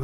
you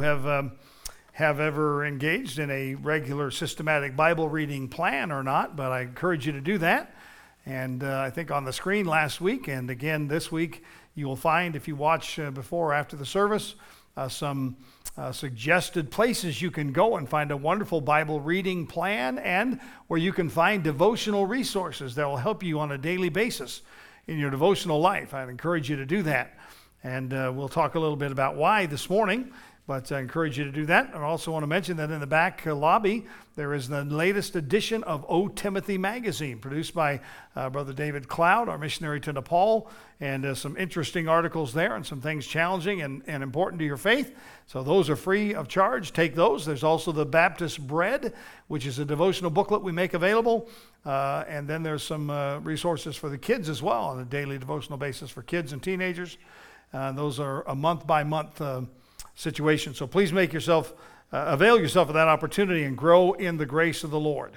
have ever engaged in a regular systematic Bible reading plan or not, but I encourage you to do that. And I think on the screen last week and again this week, you will find, if you watch before or after the service, some suggested places you can go and find a wonderful Bible reading plan, and where you can find devotional resources that will help you on a daily basis in your devotional life. I'd encourage you to do that. And we'll talk a little bit about why this morning, but I encourage you to do that. I also want to mention that in the back lobby, there is the latest edition of O Timothy magazine, produced by Brother David Cloud, our missionary to Nepal, and some interesting articles there and some things challenging and important to your faith. So those are free of charge. Take those. There's also the Baptist Bread, which is a devotional booklet we make available. And then there's some resources for the kids as well on a daily devotional basis for kids and teenagers. Those are a month-by-month situation. So please make yourself, avail yourself of that opportunity and grow in the grace of the Lord.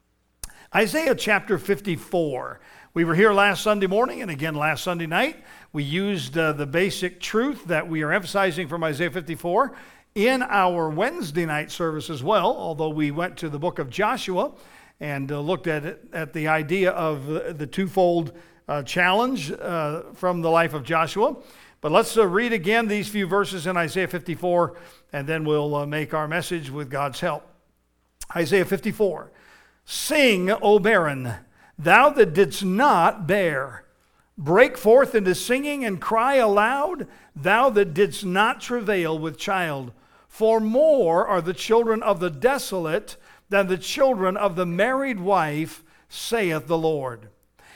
Isaiah chapter 54. We were here last Sunday morning and again last Sunday night. We used the basic truth that we are emphasizing from Isaiah 54 in our Wednesday night service as well, although we went to the book of Joshua and looked at the idea of the twofold challenge from the life of Joshua. But let's read again these few verses in Isaiah 54, and then we'll make our message with God's help. Isaiah 54. Sing, O barren, thou that didst not bear. Break forth into singing and cry aloud, thou that didst not travail with child. For more are the children of the desolate than the children of the married wife, saith the Lord.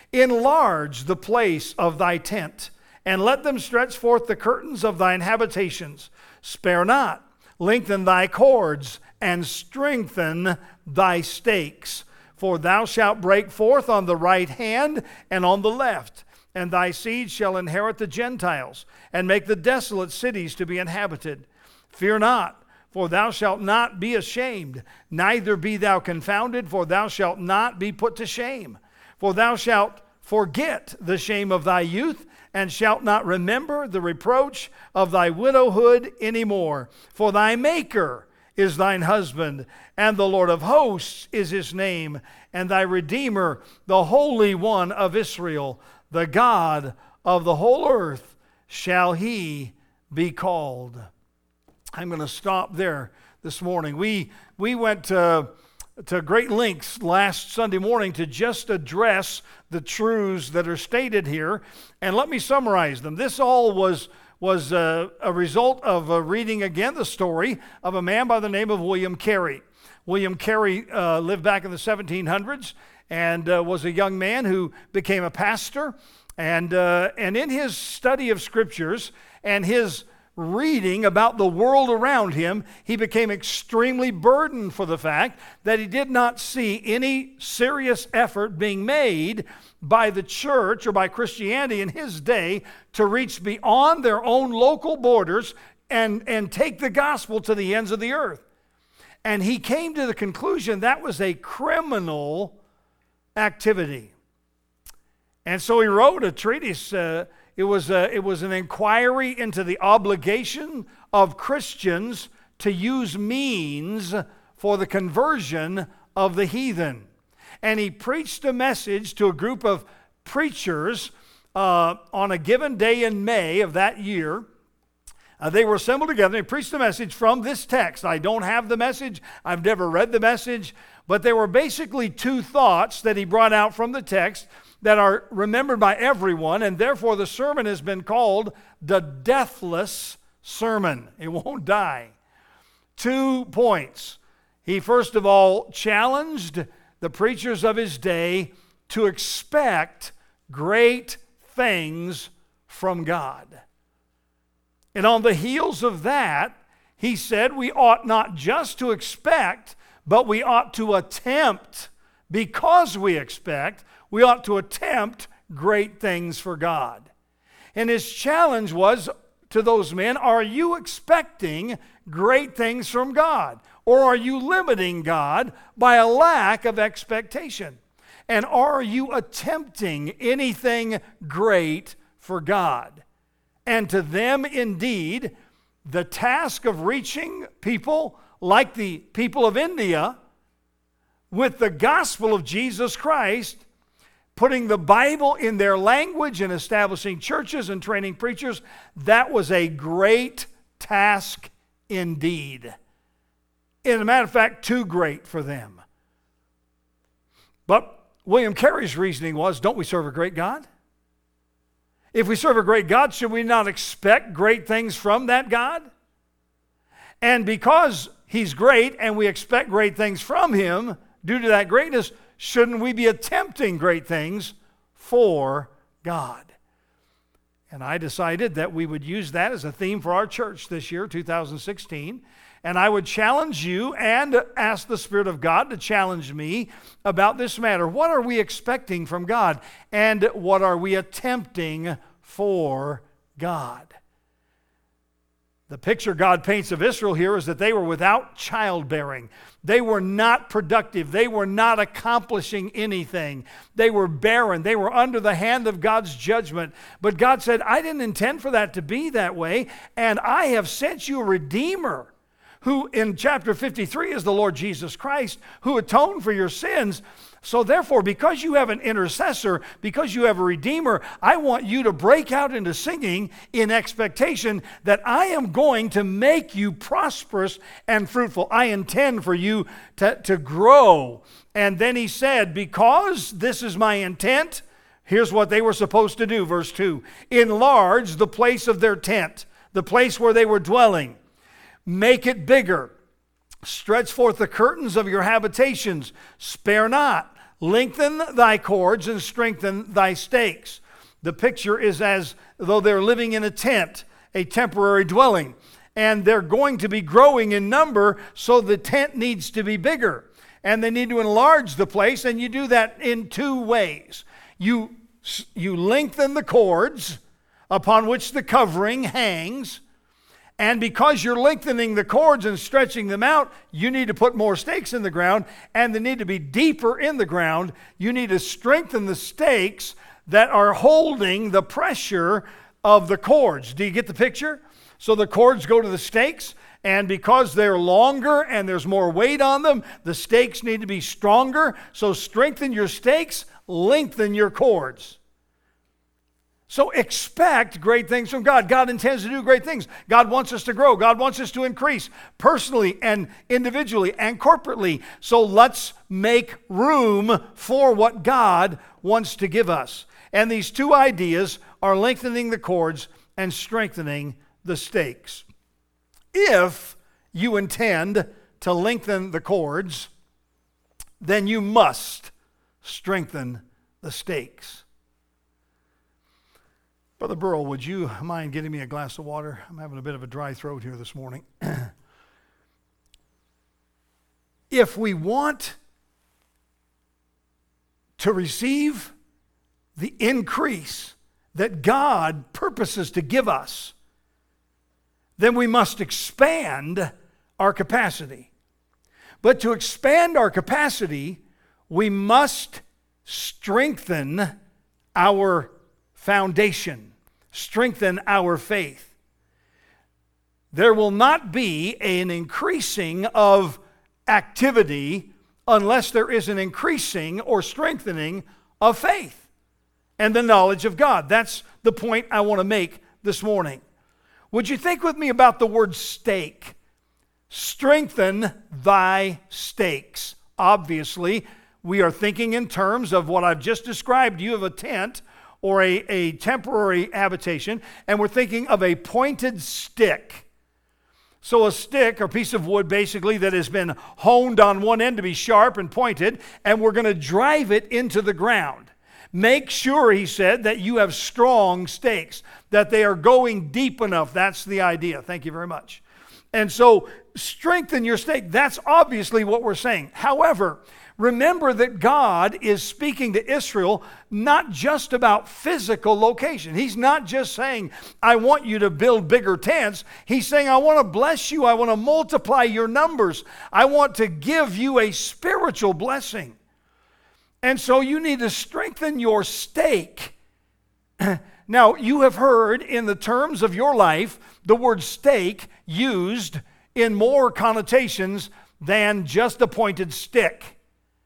Enlarge the place of thy tent, and let them stretch forth the curtains of thine habitations. Spare not, lengthen thy cords, and strengthen thy stakes. For thou shalt break forth on the right hand and on the left, and thy seed shall inherit the Gentiles, and make the desolate cities to be inhabited. Fear not, for thou shalt not be ashamed, neither be thou confounded, for thou shalt not be put to shame. For thou shalt forget the shame of thy youth, and shalt not remember the reproach of thy widowhood any more. For thy Maker is thine husband, and the Lord of hosts is his name, and thy Redeemer, the Holy One of Israel, the God of the whole earth, shall he be called. I'm going to stop there this morning. We went to great lengths last Sunday morning to just address the truths that are stated here, and let me summarize them. This all was a result of reading again the story of a man by the name of William Carey. William Carey lived back in the 1700s and was a young man who became a pastor, and in his study of scriptures and his reading about the world around him, he became extremely burdened for the fact that he did not see any serious effort being made by the church or by Christianity in his day to reach beyond their own local borders and take the gospel to the ends of the earth. And he came to the conclusion that was a criminal activity. And so he wrote a treatise. It was an inquiry into the obligation of Christians to use means for the conversion of the heathen. And he preached a message to a group of preachers on a given day in May of that year. They were assembled together and he preached a message from this text. I don't have the message. I've never read the message. But there were basically two thoughts that he brought out from the text that are remembered by everyone, and therefore the sermon has been called the Deathless Sermon. It won't die. 2 points. He first of all challenged the preachers of his day to expect great things from God. And on the heels of that, he said we ought not just to expect, but we ought to attempt, because we expect, we ought to attempt great things for God. And his challenge was to those men, are you expecting great things from God? Or are you limiting God by a lack of expectation? And are you attempting anything great for God? And to them, indeed, the task of reaching people like the people of India with the gospel of Jesus Christ, putting the Bible in their language and establishing churches and training preachers, that was a great task indeed. As a matter of fact, too great for them. But William Carey's reasoning was, don't we serve a great God? If we serve a great God, should we not expect great things from that God? And because He's great and we expect great things from Him due to that greatness, shouldn't we be attempting great things for God? And I decided that we would use that as a theme for our church this year, 2016. And I would challenge you and ask the Spirit of God to challenge me about this matter. What are we expecting from God? And what are we attempting for God? The picture God paints of Israel here is that they were without childbearing. They were not productive. They were not accomplishing anything. They were barren. They were under the hand of God's judgment. But God said, I didn't intend for that to be that way, and I have sent you a Redeemer, who in chapter 53 is the Lord Jesus Christ, who atoned for your sins. So therefore, because you have an intercessor, because you have a Redeemer, I want you to break out into singing in expectation that I am going to make you prosperous and fruitful. I intend for you to grow. And then he said, because this is my intent, here's what they were supposed to do. Verse 2, enlarge the place of their tent, the place where they were dwelling. Make it bigger. Stretch forth the curtains of your habitations. Spare not. Lengthen thy cords and strengthen thy stakes. The picture is as though they're living in a tent, a temporary dwelling. And they're going to be growing in number, so the tent needs to be bigger. And they need to enlarge the place, and you do that in two ways. You lengthen the cords upon which the covering hangs. And because you're lengthening the cords and stretching them out, you need to put more stakes in the ground, and they need to be deeper in the ground. You need to strengthen the stakes that are holding the pressure of the cords. Do you get the picture? So the cords go to the stakes, and because they're longer and there's more weight on them, the stakes need to be stronger. So strengthen your stakes, lengthen your cords. So expect great things from God. God intends to do great things. God wants us to grow. God wants us to increase personally and individually and corporately. So let's make room for what God wants to give us. And these two ideas are lengthening the cords and strengthening the stakes. If you intend to lengthen the cords, then you must strengthen the stakes. Brother Burrell, would you mind getting me a glass of water? I'm having a bit of a dry throat here this morning. If we want to receive the increase that God purposes to give us, then we must expand our capacity. But to expand our capacity, we must strengthen our foundation, strengthen our faith. There will not be an increasing of activity unless there is an increasing or strengthening of faith and the knowledge of God. That's the point I want to make this morning. Would you think with me about the word stake? Strengthen thy stakes. Obviously, we are thinking in terms of what I've just described. You have a tent or a temporary habitation, and we're thinking of a pointed stick. So a stick or piece of wood basically that has been honed on one end to be sharp and pointed, and we're going to drive it into the ground. Make sure, he said, that you have strong stakes, that they are going deep enough. That's the idea. Thank you very much. And so strengthen your stake. That's obviously what we're saying. However, remember that God is speaking to Israel not just about physical location. He's not just saying, I want you to build bigger tents. He's saying, I want to bless you. I want to multiply your numbers. I want to give you a spiritual blessing. And so you need to strengthen your stake. Now, you have heard in the terms of your life the word steak used in more connotations than just a pointed stick.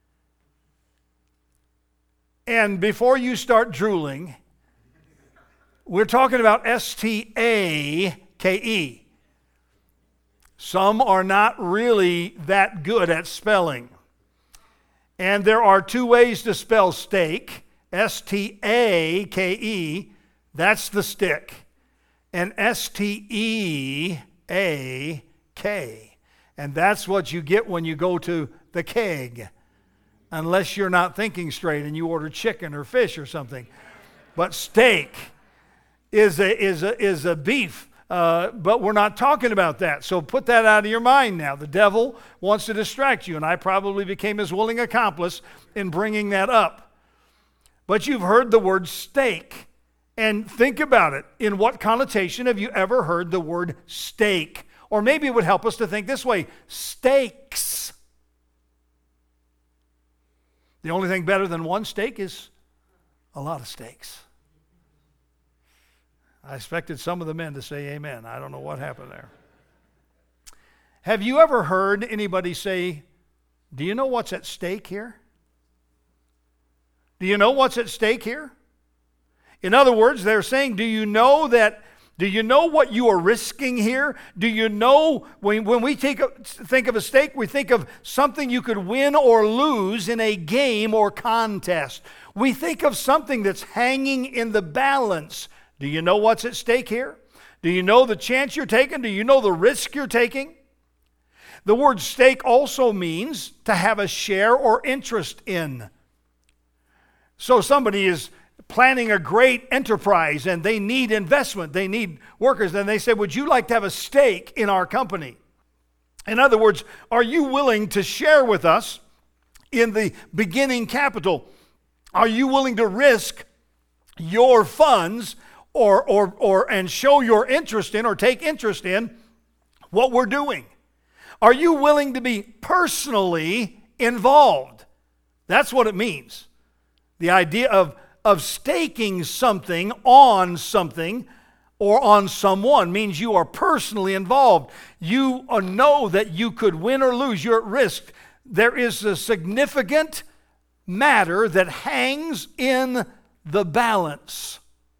And before you start drooling, we're talking about S-T-A-K-E. Some are not really that good at spelling. And there are two ways to spell steak. S-T-A-K-E, that's the stick. And S-T-E-A-K. And that's what you get when you go to the keg. Unless you're not thinking straight and you order chicken or fish or something. But steak is a beef. But we're not talking about that. So put that out of your mind now. The devil wants to distract you, and I probably became his willing accomplice in bringing that up. But you've heard the word steak. And think about it. In what connotation have you ever heard the word steak? Or maybe it would help us to think this way: steaks. The only thing better than one steak is a lot of steaks. I expected some of the men to say amen. I don't know what happened there. Have you ever heard anybody say, do you know what's at stake here? Do you know what's at stake here? In other words, they're saying, do you know what you are risking here? Do you know, when we think of a stake, we think of something you could win or lose in a game or contest. We think of something that's hanging in the balance. Do you know what's at stake here? Do you know the chance you're taking? Do you know the risk you're taking? The word stake also means to have a share or interest in. So somebody is planning a great enterprise and they need investment, they need workers, and they say, would you like to have a stake in our company? In other words, are you willing to share with us in the beginning capital? Are you willing to risk your funds and show your interest in or take interest in what we're doing? Are you willing to be personally involved? That's what it means. The idea of staking something or on someone means you are personally involved. You know that you could win or lose. You're at risk. There is a significant matter that hangs in the balance.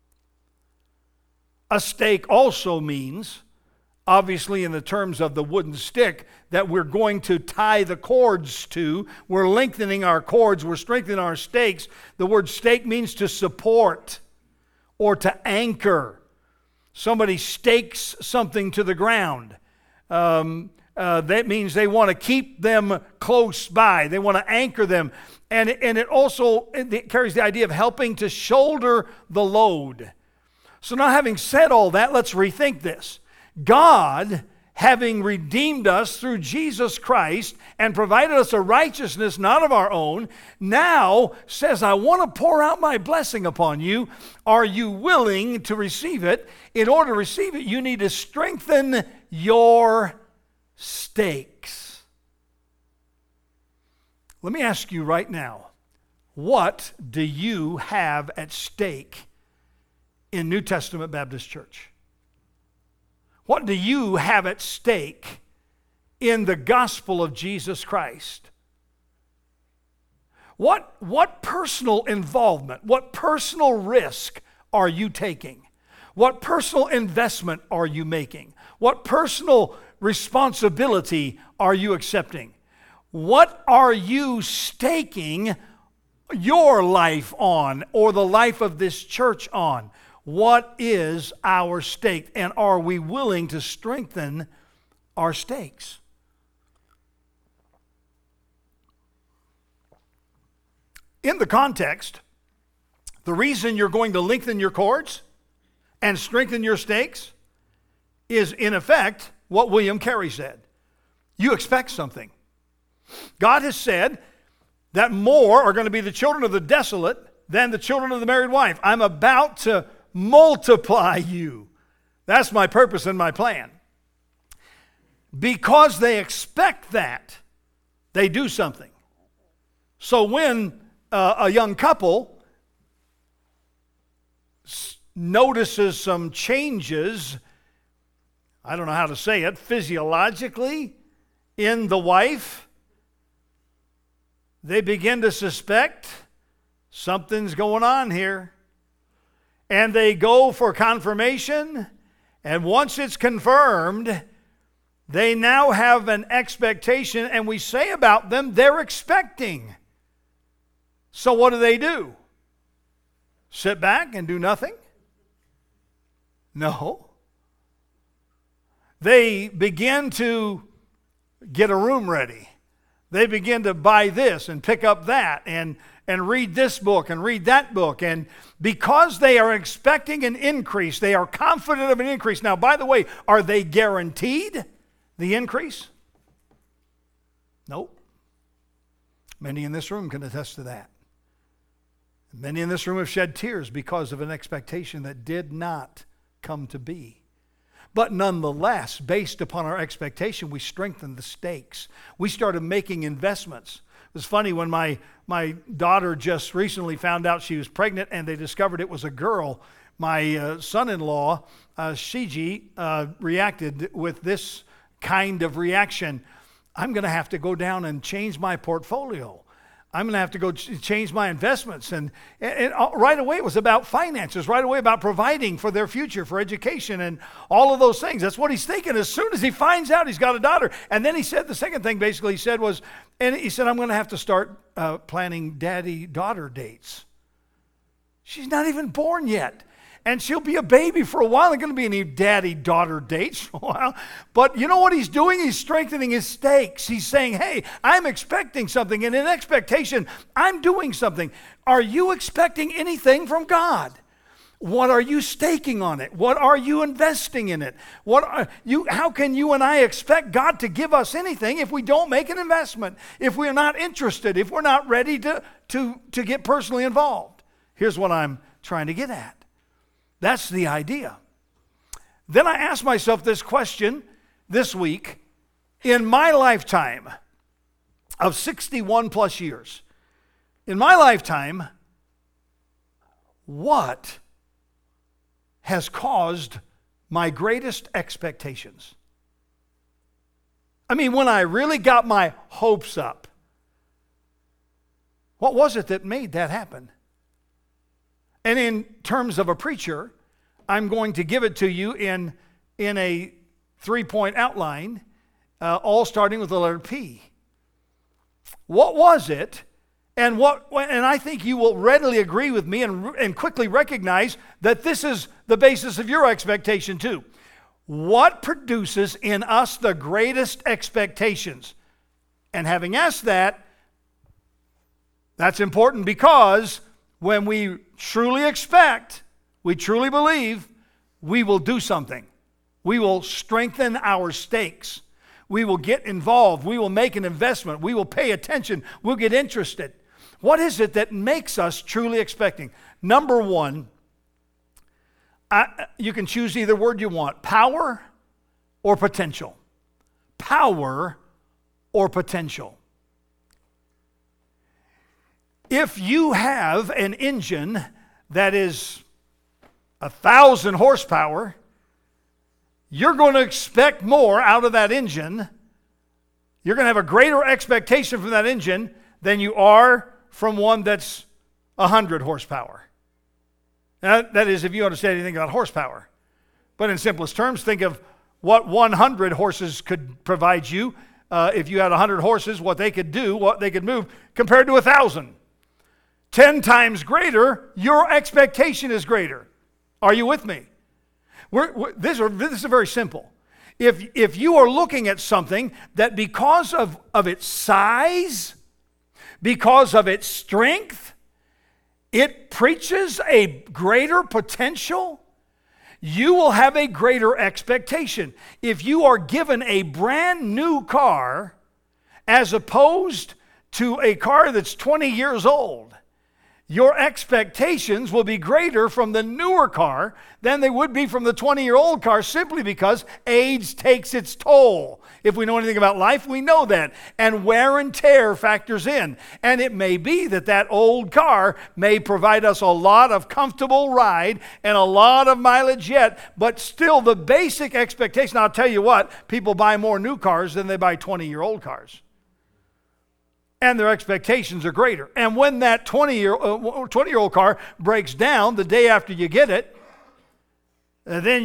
A stake also means, obviously in the terms of the wooden stick, that we're going to tie the cords to. We're lengthening our cords. We're strengthening our stakes. The word stake means to support or to anchor. Somebody stakes something to the ground. That means they want to keep them close by. They want to anchor them. And it also carries the idea of helping to shoulder the load. So now, having said all that, let's rethink this. God, having redeemed us through Jesus Christ and provided us a righteousness not of our own, now says, I want to pour out my blessing upon you. Are you willing to receive it? In order to receive it, you need to strengthen your stakes. Let me ask you right now, what do you have at stake in New Testament Baptist Church? What do you have at stake in the gospel of Jesus Christ? What personal involvement, what personal risk are you taking? What personal investment are you making? What personal responsibility are you accepting? What are you staking your life on, or the life of this church on? What is our stake? And are we willing to strengthen our stakes? In the context, the reason you're going to lengthen your cords and strengthen your stakes is, in effect, what William Carey said. You expect something. God has said that more are going to be the children of the desolate than the children of the married wife. I'm about to multiply you. That's my purpose and my plan. Because they expect that, they do something. So when a young couple notices some changes I don't know how to say it, physiologically in the wife, they begin to suspect something's going on here. And they go for confirmation, and once it's confirmed, they now have an expectation, and we say about them, they're expecting. So what do? Sit back and do nothing? No. They begin to get a room ready. They begin to buy this and pick up that and read this book and read that book. And because they are expecting an increase, they are confident of an increase. Now, by the way, are they guaranteed the increase? Nope. Many in this room can attest to that. Many in this room have shed tears because of an expectation that did not come to be. But nonetheless, based upon our expectation, we strengthened the stakes. We started making investments. It was funny when my daughter just recently found out she was pregnant and they discovered it was a girl. My son-in-law, Shiji, reacted with this kind of reaction. I'm going to have to go down and change my portfolio. I'm going to have to go change my investments. And right away it was about finances, right away about providing for their future, for education and all of those things. That's what he's thinking as soon as he finds out he's got a daughter. And then he said, the second thing basically he said was, I'm going to have to start planning daddy-daughter dates. She's not even born yet. And she'll be a baby for a while. There are going to be any daddy-daughter dates for a while. But you know what he's doing? He's strengthening his stakes. He's saying, hey, I'm expecting something. And in expectation, I'm doing something. Are you expecting anything from God? What are you staking on it? What are you investing in it? How can you and I expect God to give us anything if we don't make an investment? If we're not interested, if we're not ready to get personally involved? Here's what I'm trying to get at. That's the idea. Then I asked myself this question this week. In my lifetime of 61 plus years, in my lifetime, what has caused my greatest expectations? I mean, when I really got my hopes up, what was it that made that happen? And in terms of a preacher, I'm going to give it to you in a 3-point outline, all starting with the letter P. What was it? And I think you will readily agree with me and quickly recognize that this is the basis of your expectation too. What produces in us the greatest expectations? And having asked that, that's important because when we truly expect, we truly believe, we will do something. We will strengthen our stakes. We will get involved. We will make an investment. We will pay attention. We'll get interested. What is it that makes us truly expecting? Number one, you can choose either word you want, power or potential. Power or potential. If you have an engine that is 1,000 horsepower, you're going to expect more out of that engine. You're going to have a greater expectation from that engine than you are from one that's 100 horsepower. Now, that is, if you understand anything about horsepower. But in simplest terms, think of what 100 horses could provide you. If you had 100 horses, what they could do, what they could move, compared to 1,000. 10 times greater, your expectation is greater. Are you with me? This is very simple. If you are looking at something that because of its size, because of its strength, it preaches a greater potential, you will have a greater expectation. If you are given a brand new car as opposed to a car that's 20 years old, your expectations will be greater from the newer car than they would be from the 20-year-old car simply because age takes its toll. If we know anything about life, we know that. And wear and tear factors in. And it may be that that old car may provide us a lot of comfortable ride and a lot of mileage yet, but still the basic expectation, I'll tell you what, people buy more new cars than they buy 20-year-old cars. And their expectations are greater. And when that 20-year-old car breaks down the day after you get it, then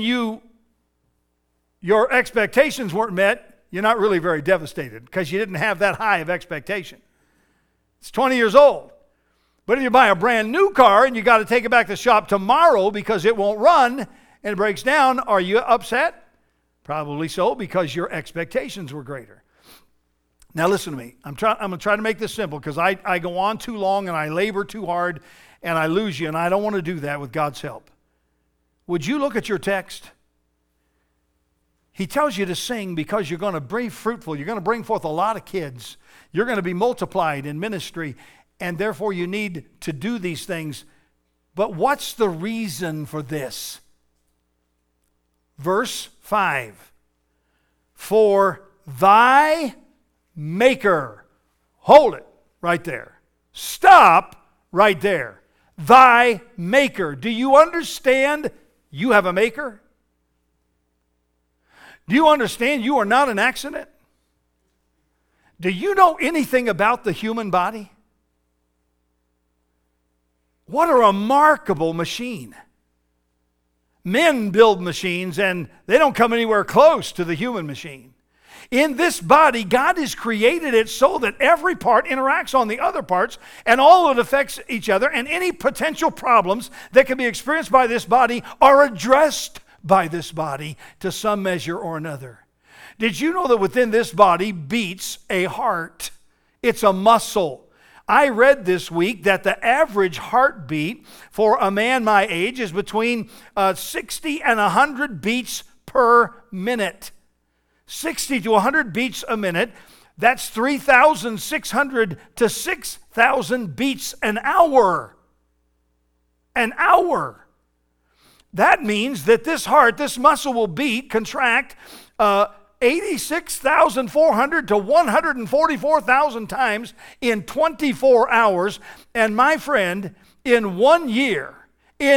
your expectations weren't met, you're not really very devastated because you didn't have that high of expectation. It's 20 years old. But if you buy a brand new car and you got to take it back to the shop tomorrow because it won't run and it breaks down, are you upset? Probably so, because your expectations were greater. Now listen to me. I'm going to try to make this simple because I go on too long and I labor too hard and I lose you, and I don't want to do that with God's help. Would you look at your text? He tells you to sing because you're going to be fruitful. You're going to bring forth a lot of kids. You're going to be multiplied in ministry, and therefore you need to do these things. But what's the reason for this? Verse 5. For thy Maker. Hold it right there. Stop right there. Thy Maker. Do you understand you have a Maker? Do you understand you are not an accident? Do you know anything about the human body? What a remarkable machine. Men build machines and they don't come anywhere close to the human machine. In this body, God has created it so that every part interacts on the other parts and all of it affects each other, and any potential problems that can be experienced by this body are addressed by this body to some measure or another. Did you know that within this body beats a heart? It's a muscle. I read this week that the average heartbeat for a man my age is between 60 and 100 beats per minute. 60 to 100 beats a minute. That's 3,600 to 6,000 beats an hour. An hour. That means that this heart, this muscle will contract 86,400 to 144,000 times in 24 hours. And my friend, in 1 year,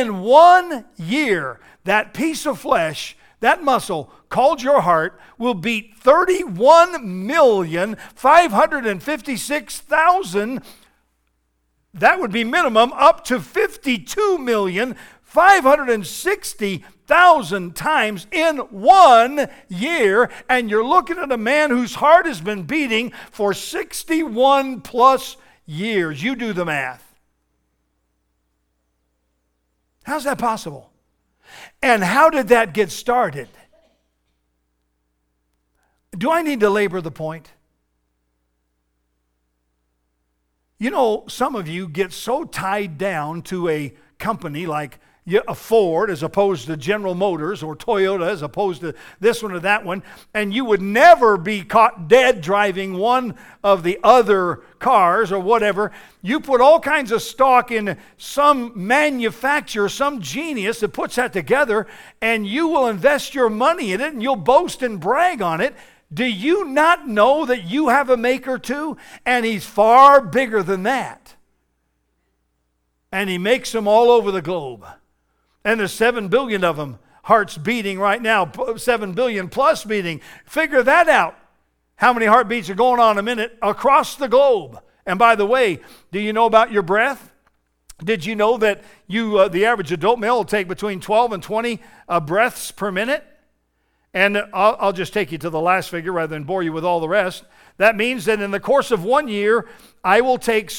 that piece of flesh, that muscle called your heart, will beat 31,556,000. That would be minimum, up to 52,560,000 times in 1 year. And you're looking at a man whose heart has been beating for 61 plus years. You do the math. How's that possible? And how did that get started? Do I need to labor the point? You know, some of you get so tied down to a company like a Ford as opposed to General Motors, or Toyota as opposed to this one or that one, and you would never be caught dead driving one of the other cars or whatever. You put all kinds of stock in some manufacturer, some genius that puts that together, and you will invest your money in it and you'll boast and brag on it. Do you not know that you have a Maker too? And He's far bigger than that. And He makes them all over the globe. And there's 7 billion of them, hearts beating right now, 7 billion plus beating. Figure that out. How many heartbeats are going on a minute across the globe? And by the way, do you know about your breath? Did you know that the average adult male will take between 12 and 20 breaths per minute? And I'll just take you to the last figure rather than bore you with all the rest. That means that in the course of 1 year, I will take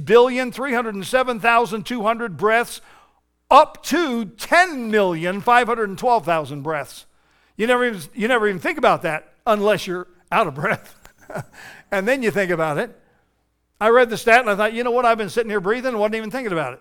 6,307,200 breaths up to 10,512,000 breaths. You never even think about that unless you're out of breath. And then you think about it. I read the stat and I thought, you know what? I've been sitting here breathing and wasn't even thinking about it.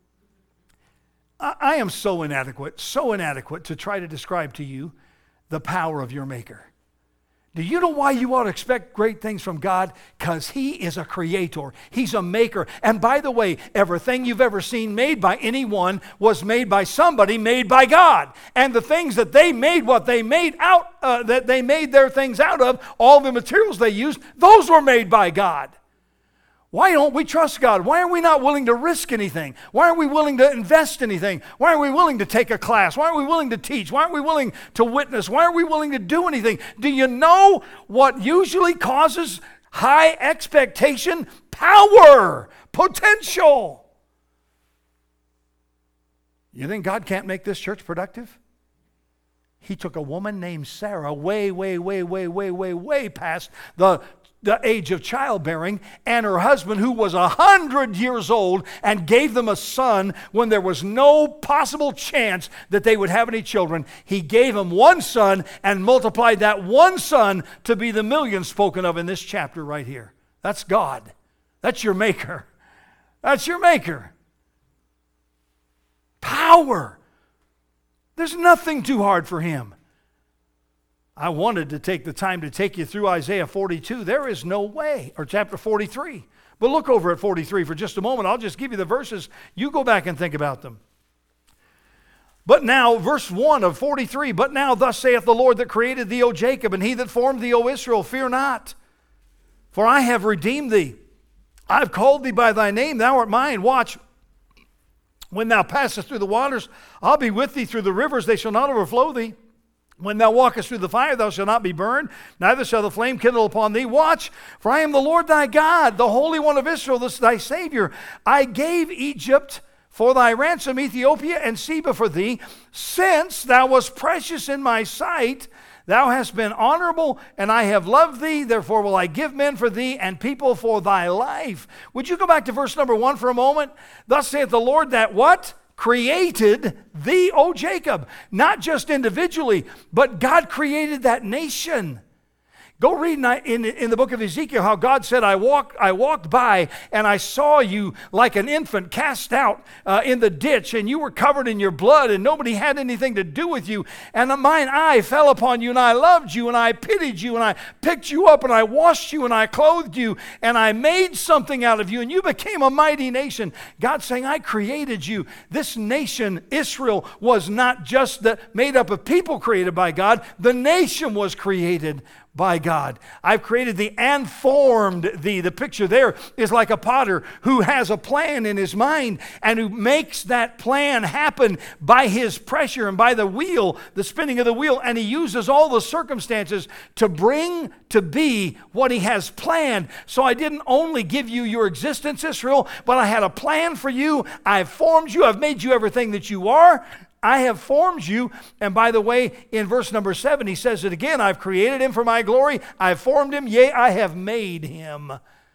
I am so inadequate to try to describe to you the power of your Maker. Do you know why you ought to expect great things from God? Because He is a creator. He's a maker. And by the way, everything you've ever seen made by anyone was made by somebody made by God. And the things that they made, what they made that they made their things out of, all the materials they used, those were made by God. Why don't we trust God? Why are we not willing to risk anything? Why aren't we willing to invest anything? Why aren't we willing to take a class? Why aren't we willing to teach? Why aren't we willing to witness? Why aren't we willing to do anything? Do you know what usually causes high expectation? Power, potential. You think God can't make this church productive? He took a woman named Sarah way past the age of childbearing, and her husband, who was 100 years old, and gave them a son when there was no possible chance that they would have any children. He gave them one son and multiplied that one son to be the millions spoken of in this chapter right here. That's God. That's your maker. That's your maker. Power. There's nothing too hard for Him. I wanted to take the time to take you through Isaiah 42. There is no way, or chapter 43. But look over at 43 for just a moment. I'll just give you the verses. You go back and think about them. But now, verse 1 of 43, but now thus saith the Lord that created thee, O Jacob, and He that formed thee, O Israel, fear not, for I have redeemed thee. I have called thee by thy name, thou art mine. Watch, when thou passest through the waters, I'll be with thee through the rivers, they shall not overflow thee. When thou walkest through the fire, thou shalt not be burned, neither shall the flame kindle upon thee. Watch, for I am the Lord thy God, the Holy One of Israel, this thy Savior. I gave Egypt for thy ransom, Ethiopia and Seba for thee. Since thou wast precious in my sight, thou hast been honorable, and I have loved thee. Therefore will I give men for thee and people for thy life. Would you go back to verse number 1 for a moment? Thus saith the Lord that what? Created thee, O Jacob. Not just individually, but God created that nation. Go read in the book of Ezekiel how God said, I walked by and I saw you like an infant cast out in the ditch, and you were covered in your blood and nobody had anything to do with you. And mine eye fell upon you, and I loved you, and I pitied you, and I picked you up, and I washed you, and I clothed you, and I made something out of you, and you became a mighty nation. God's saying, I created you. This nation, Israel, was not just made up of people created by God. The nation was created by God. I've created thee and formed thee. The picture there is like a potter who has a plan in his mind and who makes that plan happen by his pressure and by the wheel, the spinning of the wheel, and he uses all the circumstances to bring to be what he has planned. So I didn't only give you your existence, Israel, but I had a plan for you. I've formed you. I've made you everything that you are. I have formed you. And by the way, in verse number 7, he says it again. I've created him for my glory. I've formed him. Yea, I have made him.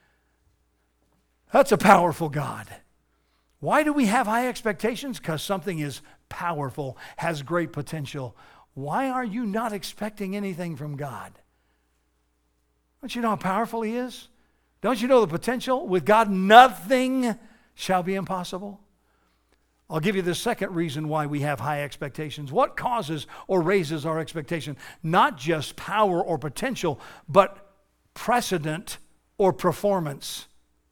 That's a powerful God. Why do we have high expectations? Because something is powerful, has great potential. Why are you not expecting anything from God? Don't you know how powerful he is? Don't you know the potential? With God, nothing shall be impossible. I'll give you the second reason why we have high expectations. What causes or raises our expectation? Not just power or potential, but precedent or performance.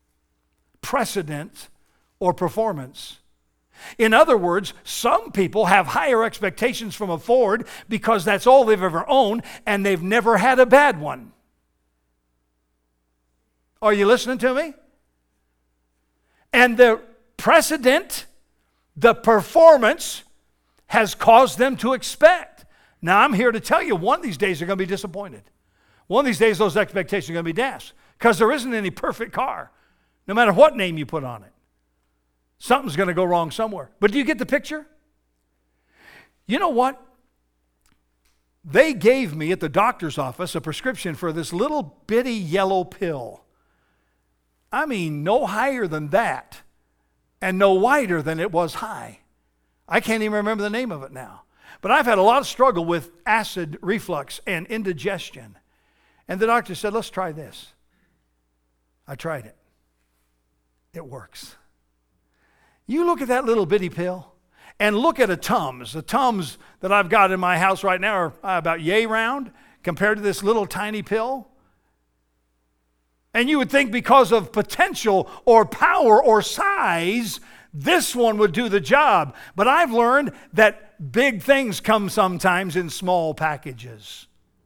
Precedent or performance. In other words, some people have higher expectations from a Ford because that's all they've ever owned and they've never had a bad one. Are you listening to me? And the precedent, the performance has caused them to expect. Now, I'm here to tell you, one of these days they're going to be disappointed. One of these days those expectations are going to be dashed because there isn't any perfect car, no matter what name you put on it. Something's going to go wrong somewhere. But do you get the picture? You know what? They gave me at the doctor's office a prescription for this little bitty yellow pill. I mean, no higher than that. And no wider than it was high. I can't even remember the name of it now. But I've had a lot of struggle with acid reflux and indigestion. And the doctor said, let's try this. I tried it. It works. You look at that little bitty pill and look at a Tums. The Tums that I've got in my house right now are about yay round. compared to this little tiny pill? And you would think because of potential or power or size, this one would do the job. But I've learned that big things come sometimes in small packages.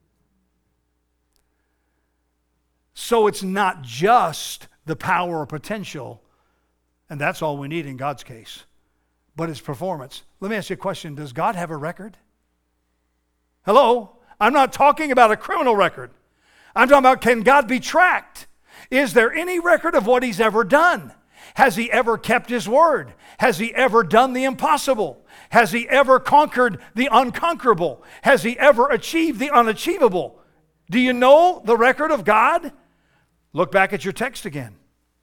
So it's not just the power or potential, and that's all we need in God's case, but it's performance. Let me ask you a question. Does God have a record? Hello? I'm not talking about a criminal record. I'm talking about, can God be tracked? Is there any record of what He's ever done? Has He ever kept His word? Has He ever done the impossible? Has He ever conquered the unconquerable? Has He ever achieved the unachievable? Do you know the record of God? Look back at your text again.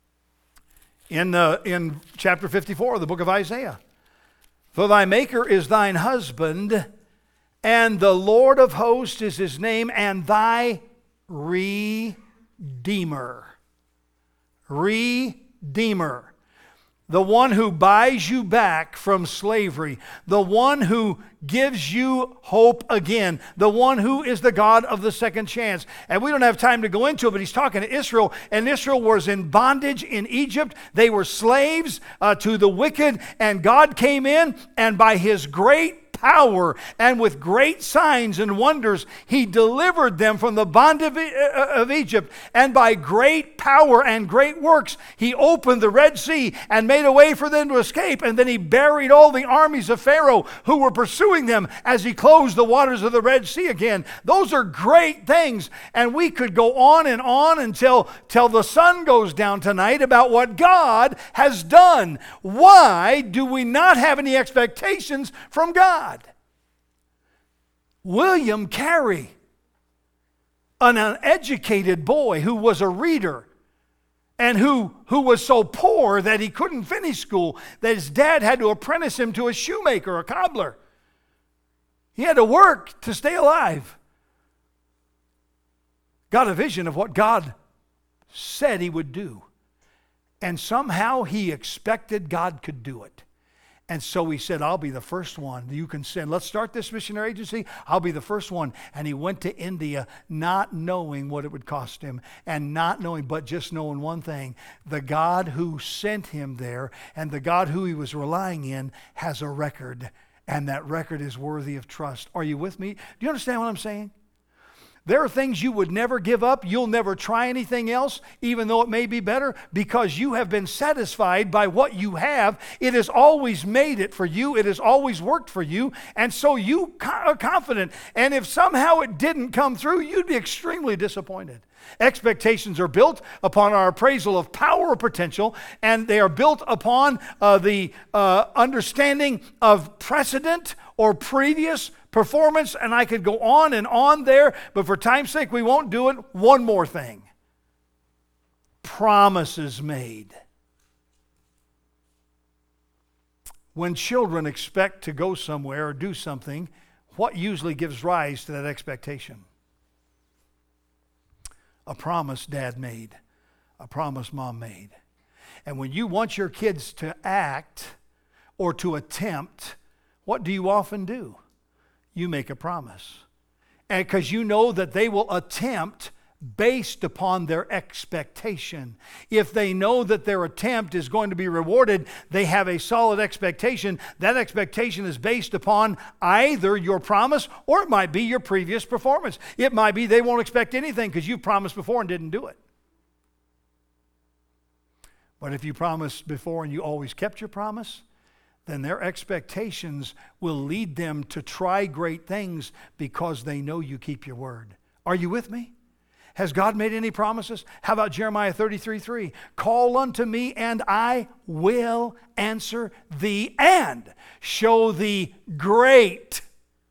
In chapter 54 of the book of Isaiah. For thy Maker is thine husband, and the Lord of hosts is His name, and thy Redeemer. Redeemer. The one who buys you back from slavery. The one who gives you hope again. The one who is the God of the second chance. And we don't have time to go into it, but he's talking to Israel. And Israel was in bondage in Egypt. They were slaves to the wicked. And God came in, and by His great power and with great signs and wonders, He delivered them from the bond of Egypt. And by great power and great works, He opened the Red Sea and made a way for them to escape. And then He buried all the armies of Pharaoh who were pursuing them as He closed the waters of the Red Sea again. Those are great things. And we could go on and on until the sun goes down tonight about what God has done. Why do we not have any expectations from God? William Carey, an uneducated boy who was a reader and who was so poor that he couldn't finish school, that his dad had to apprentice him to a shoemaker, a cobbler. He had to work to stay alive. Got a vision of what God said He would do. And somehow he expected God could do it. And so he said, I'll be the first one you can send. Let's start this missionary agency. I'll be the first one. And he went to India not knowing what it would cost him and not knowing, but just knowing one thing. The God who sent him there and the God who he was relying in has a record. And that record is worthy of trust. Are you with me? Do you understand what I'm saying? There are things you would never give up. You'll never try anything else, even though it may be better, because you have been satisfied by what you have. It has always made it for you. It has always worked for you. And so you are confident. And if somehow it didn't come through, you'd be extremely disappointed. Expectations are built upon our appraisal of power or potential, and they are built upon the understanding of precedent or previous performance, and I could go on and on there, but for time's sake, we won't do it. One more thing. Promises made. When children expect to go somewhere or do something, what usually gives rise to that expectation? A promise dad made. A promise mom made. And when you want your kids to act or to attempt, what do you often do? You make a promise. And because you know that they will attempt based upon their expectation. If they know that their attempt is going to be rewarded, they have a solid expectation. That expectation is based upon either your promise or it might be your previous performance. It might be they won't expect anything because you promised before and didn't do it. But if you promised before and you always kept your promise, then their expectations will lead them to try great things because they know you keep your word. Are you with me? Has God made any promises? How about Jeremiah 33:3? Call unto me and I will answer thee and show thee great.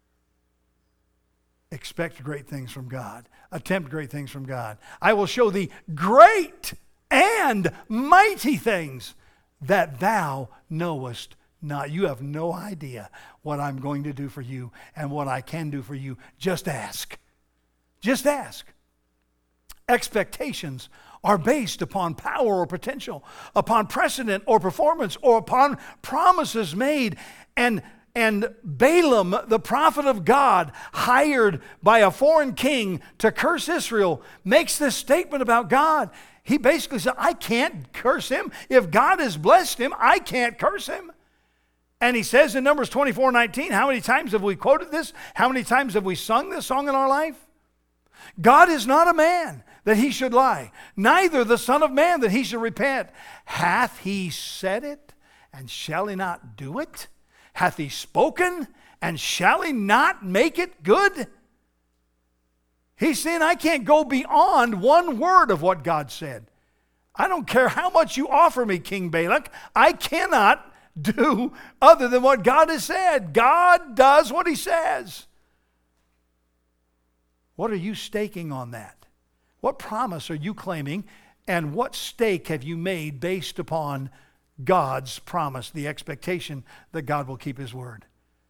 Expect great things from God. Attempt great things from God. I will show thee great and mighty things that thou knowest not. You have no idea what I'm going to do for you and what I can do for you. Just ask. Just ask. Expectations are based upon power or potential, upon precedent or performance, or upon promises made. And And Balaam, the prophet of God, hired by a foreign king to curse Israel, makes this statement about God. He basically said, I can't curse him. If God has blessed him, I can't curse him. And he says in Numbers 24:19, how many times have we quoted this? How many times have we sung this song in our life? God is not a man that he should lie, neither the Son of Man that he should repent. Hath he said it, and shall he not do it? Hath he spoken, and shall he not make it good? He's saying, I can't go beyond one word of what God said. I don't care how much you offer me, King Balak. I cannot do other than what God has said. God does what he says. What are you staking on that? What promise are you claiming? And what stake have you made based upon God's promise, the expectation that God will keep his word?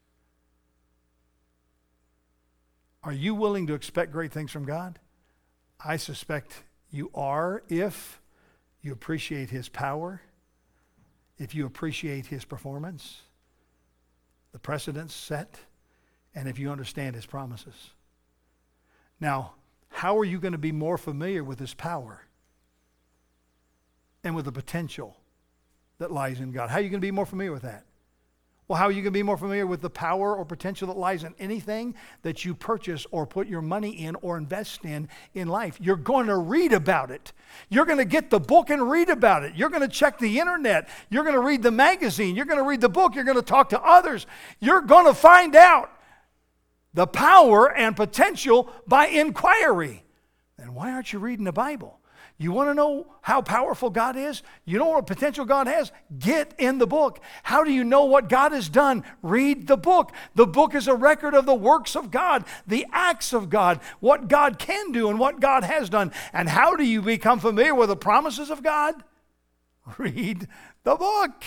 Are you willing to expect great things from God? I suspect you are if you appreciate his power, if you appreciate his performance, the precedents set, and if you understand his promises. Now, how are you going to be more familiar with his power and with the potential that lies in God? How are you going to be more familiar with that? Well, how are you going to be more familiar with the power or potential that lies in anything that you purchase or put your money in or invest in life? You're going to read about it. You're going to get the book and read about it. You're going to check the internet. You're going to read the magazine. You're going to read the book. You're going to talk to others. You're going to find out the power and potential by inquiry. Then why aren't you reading the Bible? You want to know how powerful God is? You know what potential God has? Get in the book. How do you know what God has done? Read the book. The book is a record of the works of God, the acts of God, what God can do and what God has done. And how do you become familiar with the promises of God? Read the book.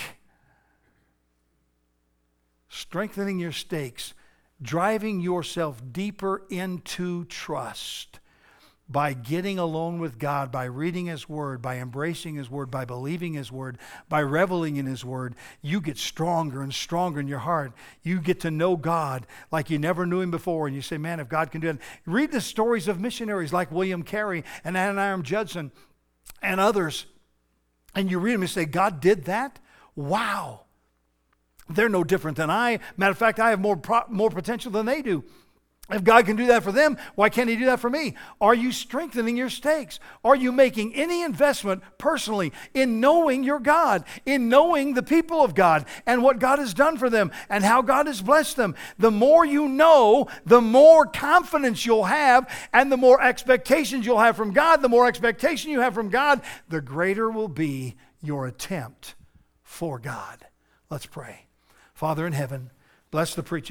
Strengthening your stakes, driving yourself deeper into trust. By getting alone with God, by reading his word, by embracing his word, by believing his word, by reveling in his word, you get stronger and stronger in your heart. You get to know God like you never knew him before. And you say, man, if God can do it. Read the stories of missionaries like William Carey and Adoniram Judson and others. And you read them and say, God did that? Wow. They're no different than I. Matter of fact, I have more potential than they do. If God can do that for them, why can't he do that for me? Are you strengthening your stakes? Are you making any investment personally in knowing your God, in knowing the people of God and what God has done for them and how God has blessed them? The more you know, the more confidence you'll have, and the more expectations you'll have from God. The more expectation you have from God, the greater will be your attempt for God. Let's pray. Father in heaven, bless the preaching